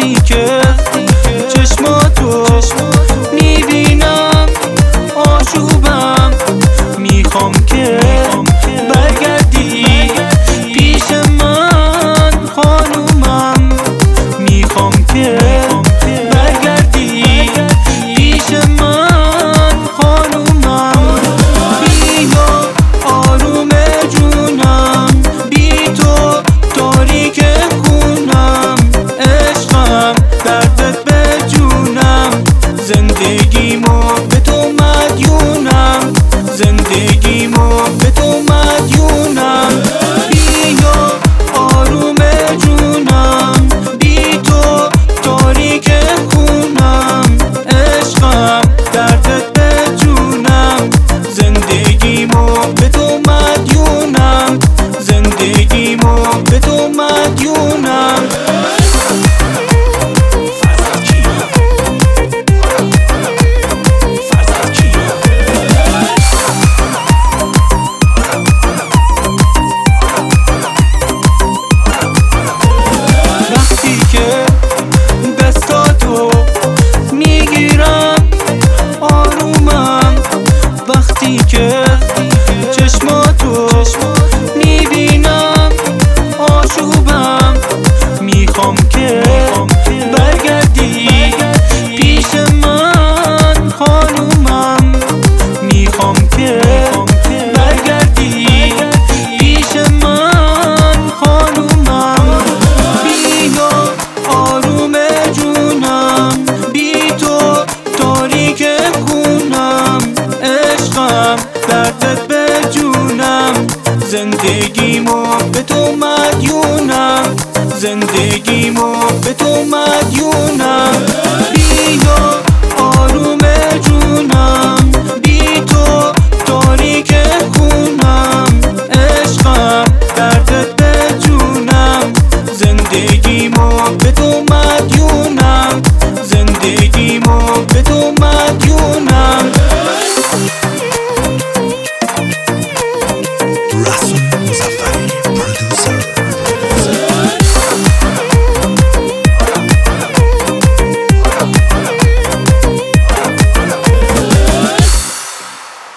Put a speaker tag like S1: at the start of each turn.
S1: وقتی که چشماتو میبینم آشوبم، میخوام که برگردی پیش من خانومم، میخوام که برگردی پیش من خانومم. بیا آروم جونم، بی تو تاریک خونم، عشقم دردت به جونم، زندگیمو به تو مدیونم، زندگیمو به تو مدیونم. بیا آروم جونم، بی تو تاریک خونم، عشقم دردت به جونم، زندگیمو به تو مدیونم، زندگیمو به تو مدیونم. وقتی که دستاتو میگیرم آرومم، وقتی که چشماتو میبینم آشوبم، میخوام که برگردی پیش من خانومم، میخوام که برگردی پیش من خانومم. بیا آروم جونم، بی تو تاریک خونم، عشقم دردت به جونم، زندگیمو به تو مدیونم، زندگیمو به تو مدیونم. بیا آروم جونم، بی تو تاریک خونم، عشقم دردت به جونم، زندگیمو به تو مدیونم.